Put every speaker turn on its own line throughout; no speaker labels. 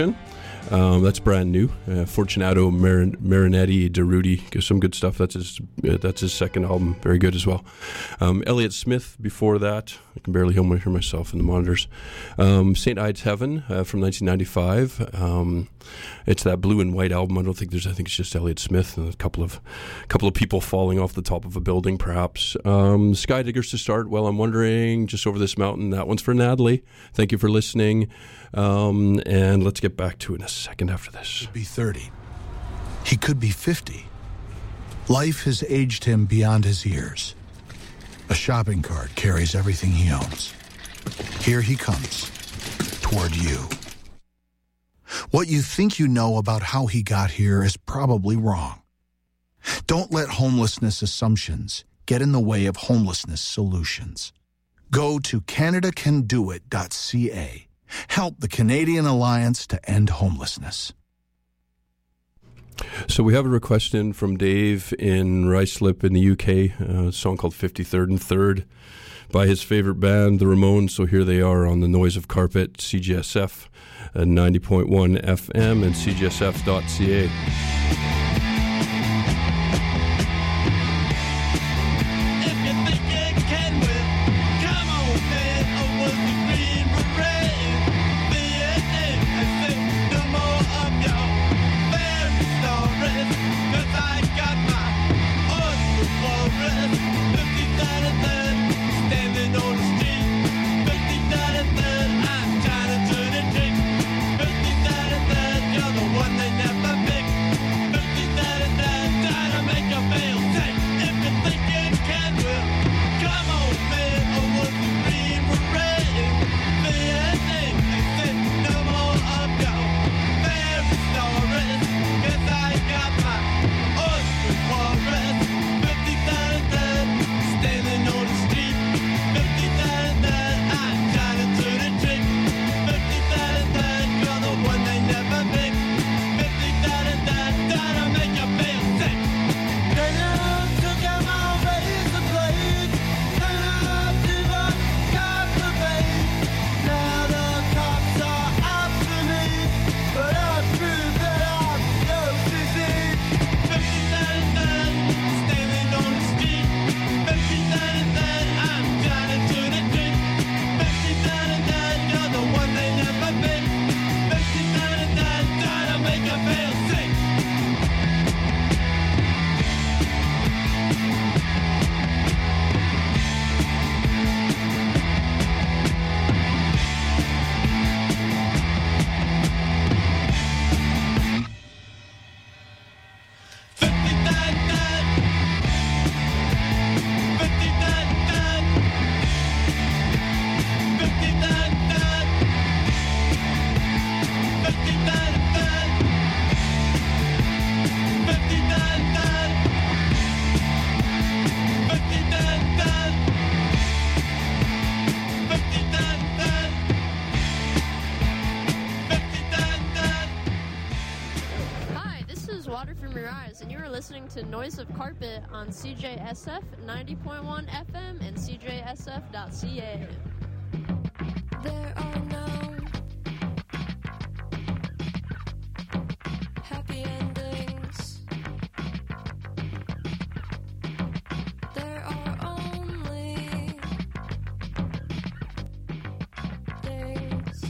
That's brand new. Fortunato Marinetti Deruti, some good stuff. That's his second album, very good as well. Elliott Smith before that. I can barely hear myself in the monitors. St. Ides Heaven from 1995. It's that blue and white album. I think it's just Elliott Smith and a couple of people falling off the top of a building, perhaps. Sky Diggers to start. Well, I'm wondering, just over this mountain. That one's for Natalie. Thank you for listening. And let's get back to it in a second after this.
He could be 30. He could be 50. Life has aged him beyond his years. A shopping cart carries everything he owns. Here he comes, toward you. What you think you know about how he got here is probably wrong. Don't let homelessness assumptions get in the way of homelessness solutions. Go to CanadaCanDoIt.ca. Help the Canadian Alliance to End Homelessness.
So we have a request in from Dave in Ruislip in the UK, a song called 53rd and 3rd by his favorite band, the Ramones. So here they are on the Noise of Carpet, CJSF 90.1 FM and CJSF.ca.
To Noise of Carpet on CJSF 90.1 FM and CJSF.ca.
There are no happy endings. There are only things.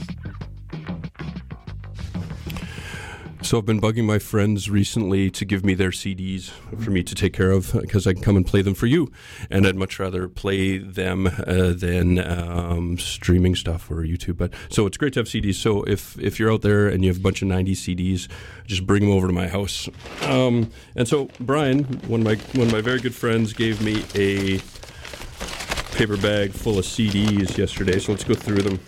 So I've been bugging my friends recently to give me their CDs for me to take care of because I can come and play them for you. And I'd much rather play them than streaming stuff or YouTube. So it's great to have CDs. So if you're out there and you have a bunch of 90s CDs, just bring them over to my house. And so Brian, one of my very good friends, gave me a paper bag full of CDs yesterday. So let's go through them.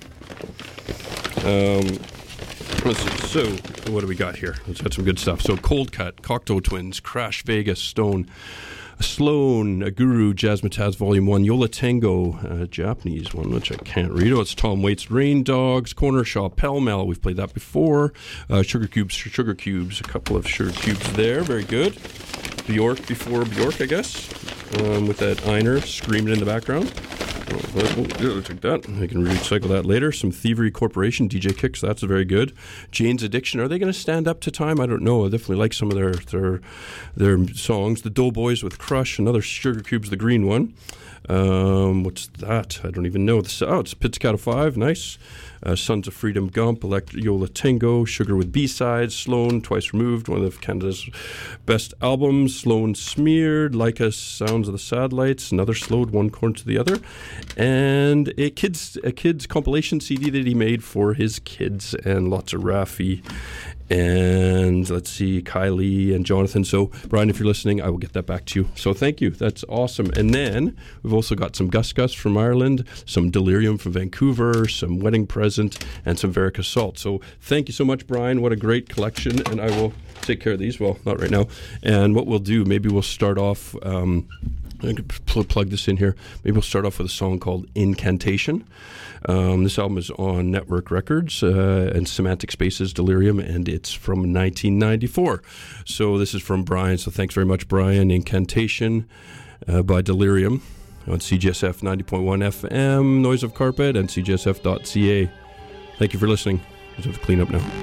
Let's see. So, what do we got here? Let's get some good stuff. So, Cold Cut, Cocteau Twins, Crash Vegas, Stone, Sloan, Guru, Jazzmatazz Volume 1, Yola Tango, a Japanese one, which I can't read. Oh, it's Tom Waits, Rain Dogs, Corner Shop, Pell Mell. We've played that before. Sugar Cubes, a couple of Sugar Cubes there. Very good. Bjork before Bjork, I guess, with that Einer screaming in the background. I'll take that. I can recycle that later. Some Thievery Corporation, DJ Kicks, that's very good. Jane's Addiction, are they going to stand up to time? I don't know. I definitely like some of their songs. The Doughboys with Crush, another Sugar Cubes, the green one. What's that? I don't even know. It's Pizzicato 5, nice. Sons of Freedom, Gump, Yola Tango, Sugar with B-Sides, Sloan, Twice Removed, one of Canada's best albums, Sloan Smeared, Leica Sounds of the Satellites, another Slowed, One Corner to the Other, and a kids compilation CD that he made for his kids, and lots of Raffi, and let's see, Kylie and Jonathan. So, Brian, if you're listening, I will get that back to you. So thank you. That's awesome. And then we've also got some Gus Gus from Ireland, some Delirium from Vancouver, some Wedding Present, and some Verica Salt. So thank you so much, Brian. What a great collection. And I will take care of these. Well, not right now. And what we'll do, maybe we'll start off... I can plug this in here. Maybe we'll start off with a song called Incantation. This album is on Network Records and Semantic Spaces Delirium, and it's from 1994. So this is from Brian. So thanks very much, Brian. Incantation by Delirium on CJSF 90.1 FM, Noise of Carpet, and CJSF.ca. Thank you for listening. I just have to clean up now.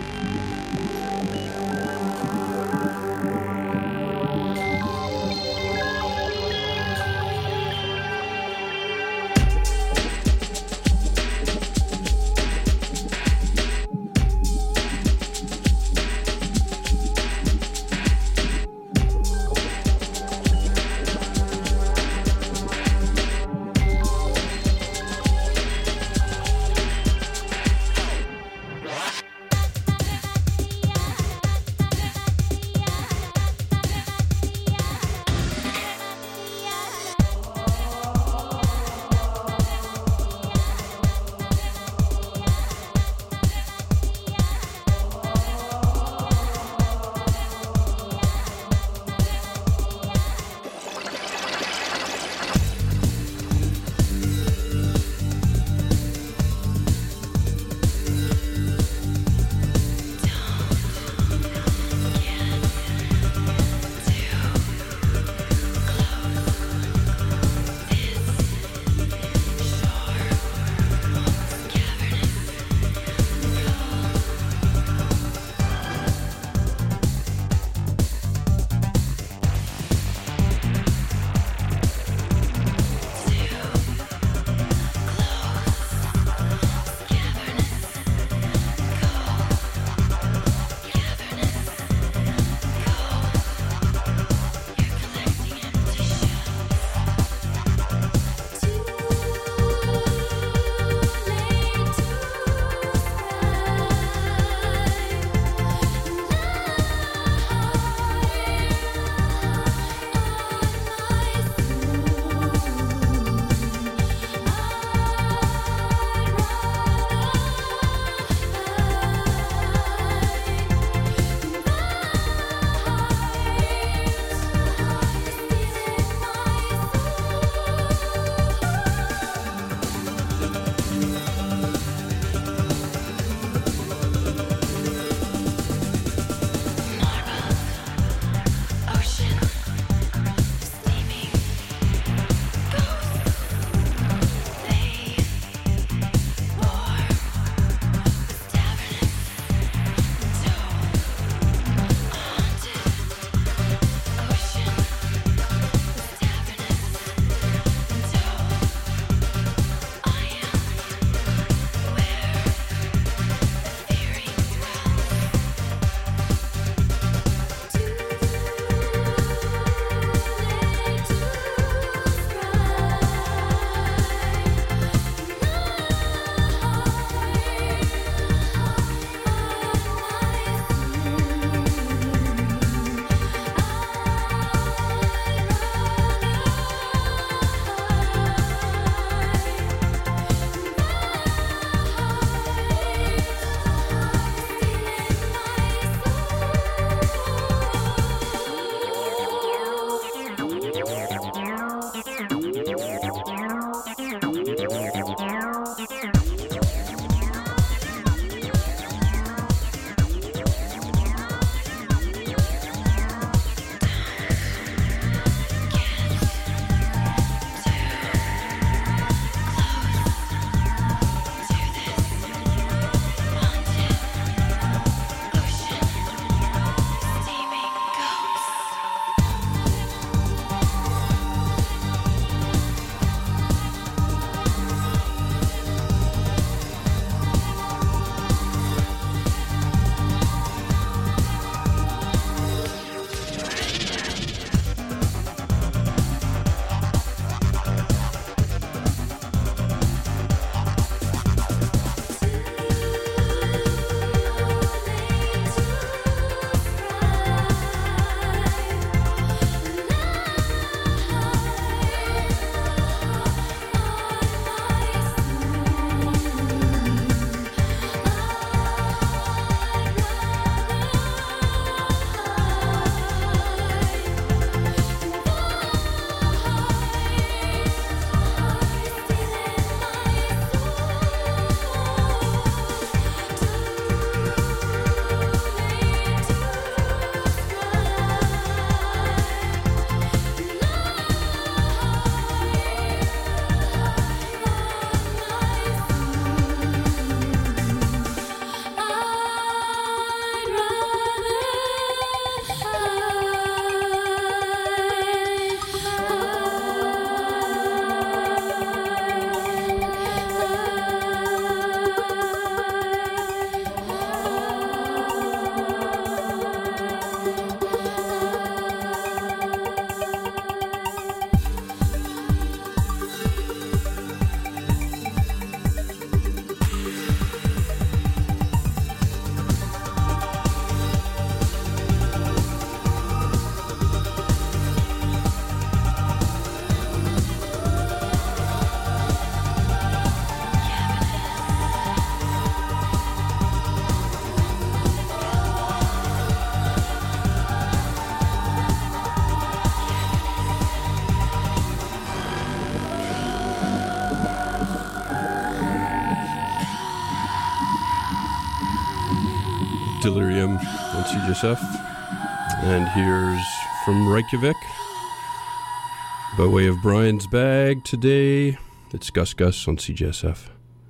Delirium on CJSF. And here's from Reykjavik, by way of Brian's Bag today, it's Gus Gus on CJSF.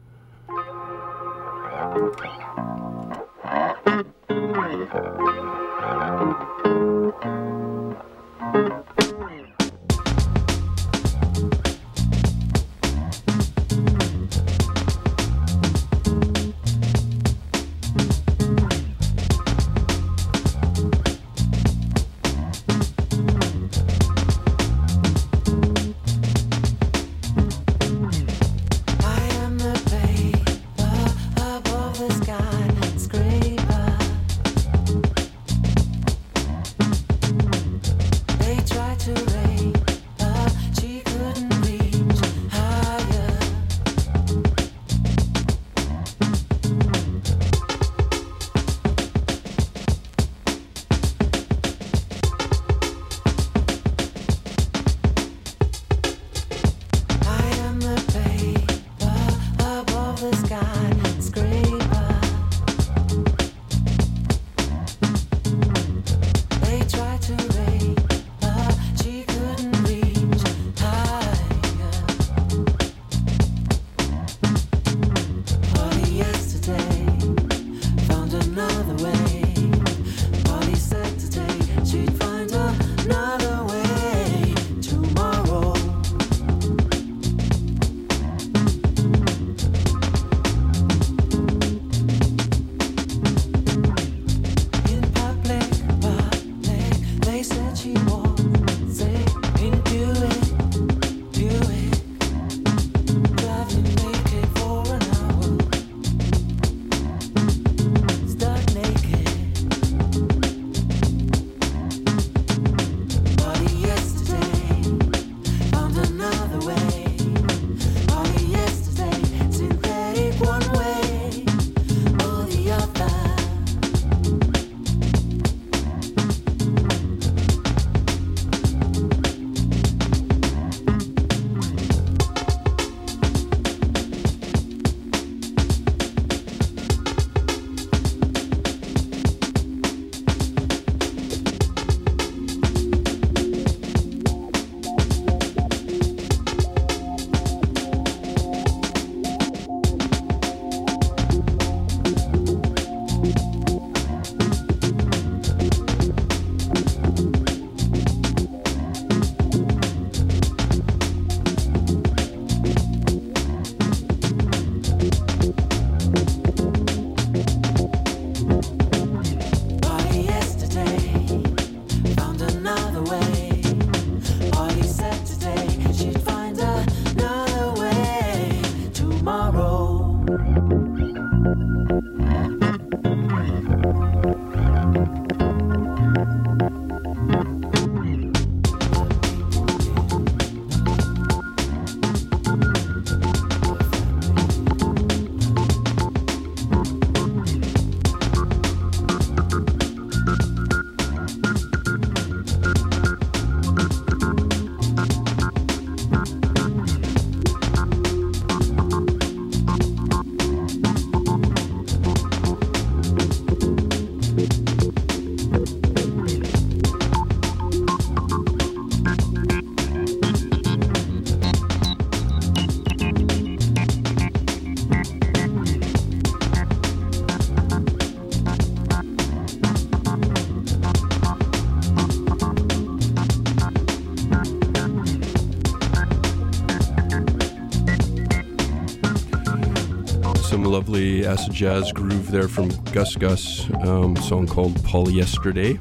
Lovely acid jazz groove there from Gus Gus, song called Polyesterday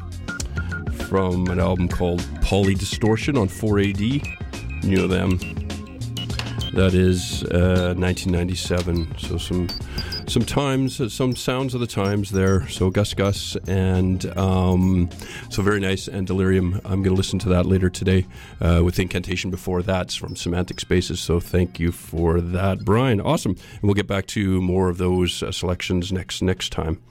from an album called Poly Distortion on 4AD. You know them. That is 1997. So some times, some sounds of the times there. So Gus Gus and so very nice, and Delirium. I'm going to listen to that later today with Incantation before that from Semantic Spaces. So thank you for that, Brian. Awesome. And we'll get back to more of those selections next time.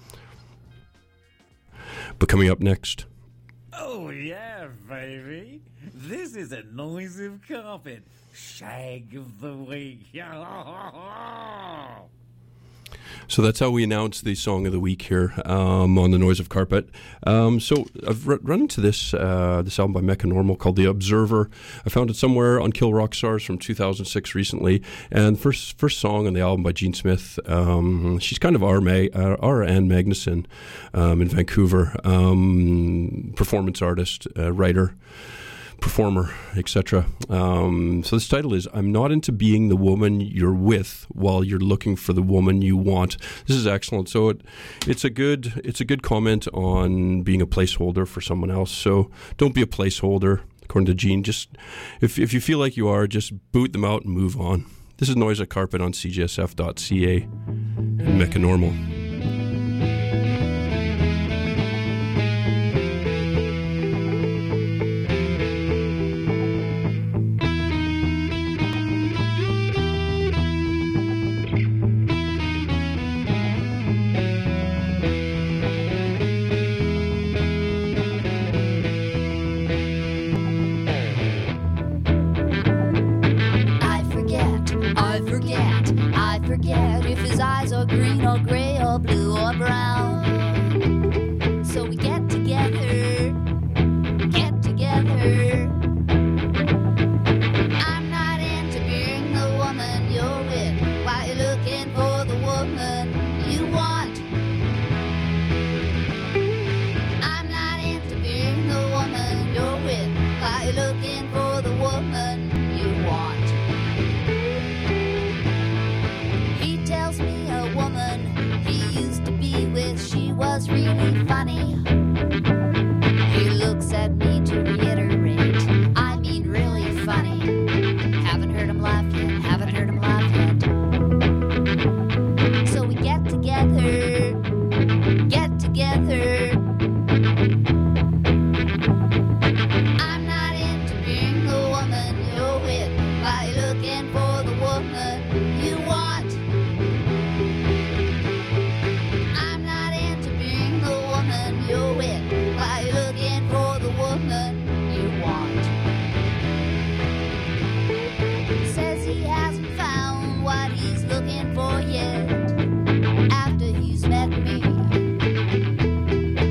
But coming up next.
Oh yeah, baby. This is a Noise of Carpet. Shag of the week.
So that's how we announce the song of the week here on the Noise of Carpet. So I've run into this album by Mecha Normal called The Observer. I found it somewhere on Kill Rock Stars from 2006 recently. And first song on the album by Gene Smith. She's kind of our Anne Magnuson in Vancouver. Performance artist, writer, performer, etc. So this title is "I'm Not Into Being the Woman You're With While You're Looking for the Woman You Want." This is excellent. So it's a good comment on being a placeholder for someone else. So don't be a placeholder, according to Gene. Just if you feel like you are, just boot them out and move on. This is Noise at Carpet on CJSF.ca and Mecha Normal.
I forget if his eyes are green or gray or blue or brown. So we get together. I'm not into being the woman you're with while you're looking for the woman you want. I'm not into being the woman you're with while you're looking for the woman you want. Tells me a woman he used to be with, she was really funny. He looks at me to reiterate, I mean really funny. Haven't heard him laugh yet. So we get together. I'm not into being the woman you're with while you're looking for the woman you want. You're with while you're looking for the woman you want. Says he hasn't found what he's looking for yet after he's met me.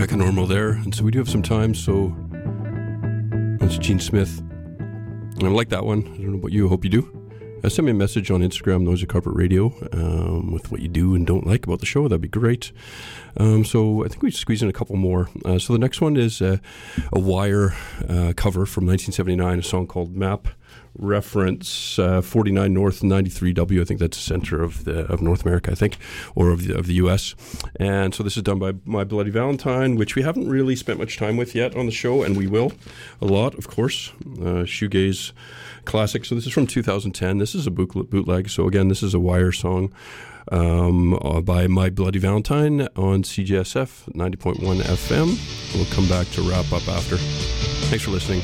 Back at normal there. And so we do have some time, so that's Gene Smith. And I like that one. I don't know about you. I hope you do. Send me a message on Instagram, Noise of Carpet Radio, with what you do and don't like about the show. That'd be great. So I think we squeeze in a couple more. So the next one is a Wire cover from 1979, a song called Map Reference 49 North 93W. I think that's the center of North America, I think, or of the U.S. And so this is done by My Bloody Valentine, which we haven't really spent much time with yet on the show, and we will a lot, of course. Shoegaze classic. So this is from 2010. This is a bootleg. So again, this is a Wire song by My Bloody Valentine on CJSF 90.1 FM. We'll come back to wrap up after. Thanks for listening.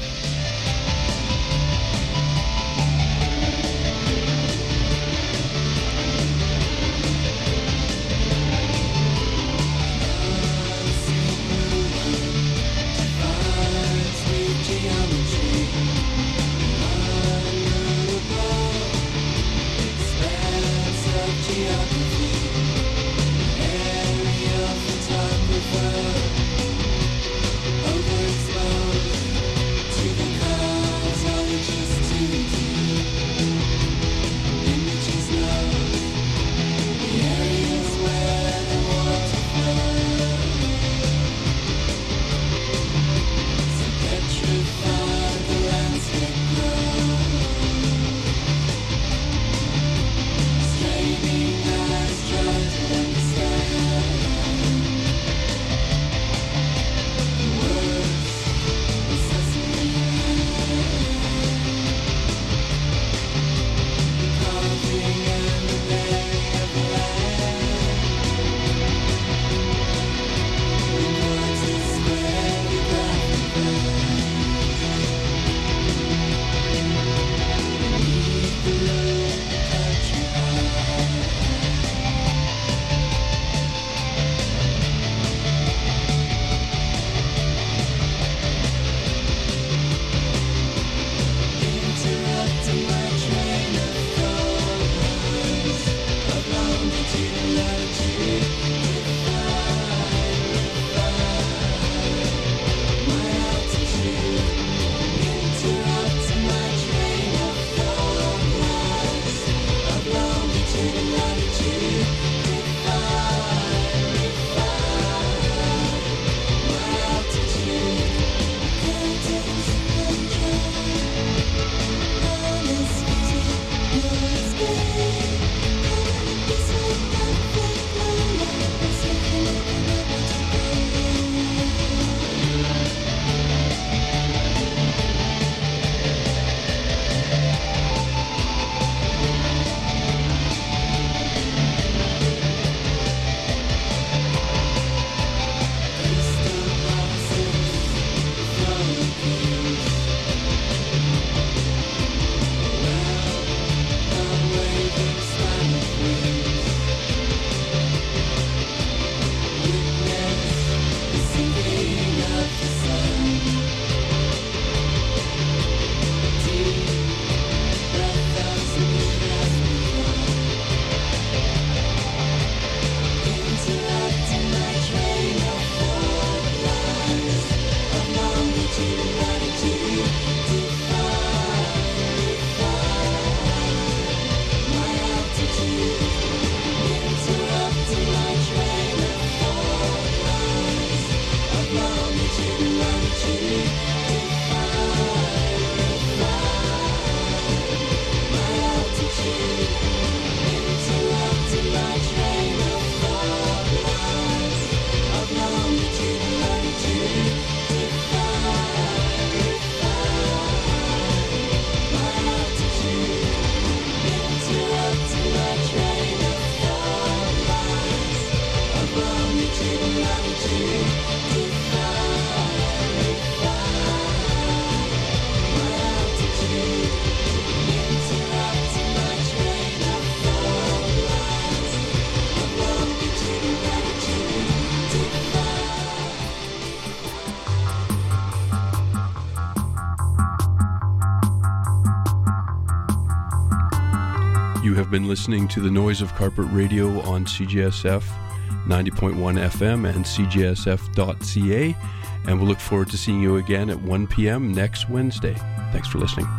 You have been listening to the Noise of Carpet Radio on CJSF 90.1 FM and cjsf.ca. And we'll look forward to seeing you again at 1 p.m. next Wednesday. Thanks for listening.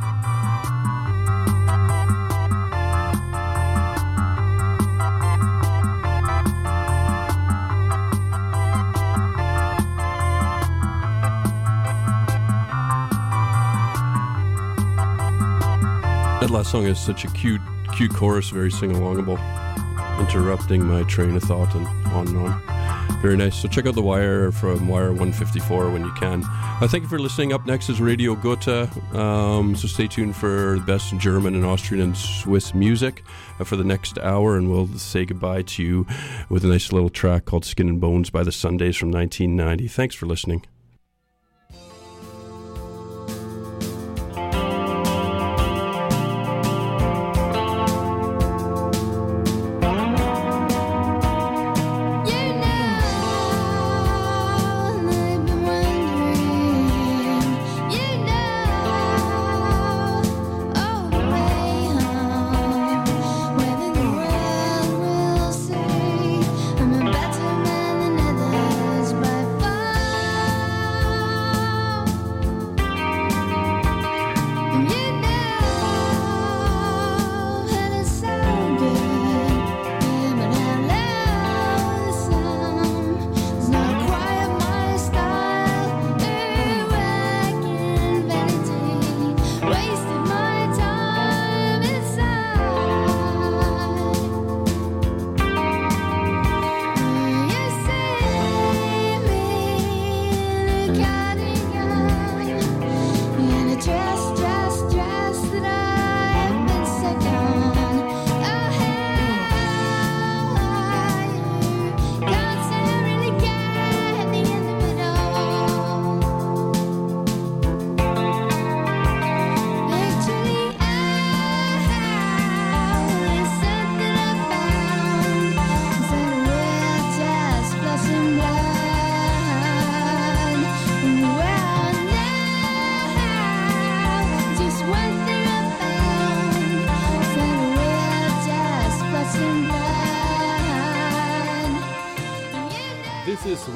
That last song is such a cute chorus, very sing-alongable, interrupting my train of thought and on. Very nice. So check out The Wire from Wire 154 when you can. Thank you for listening. Up next is Radio Gotha. So stay tuned for the best German and Austrian and Swiss music for the next hour, and we'll say goodbye to you with a nice little track called Skin and Bones by the Sundays from 1990. Thanks for listening.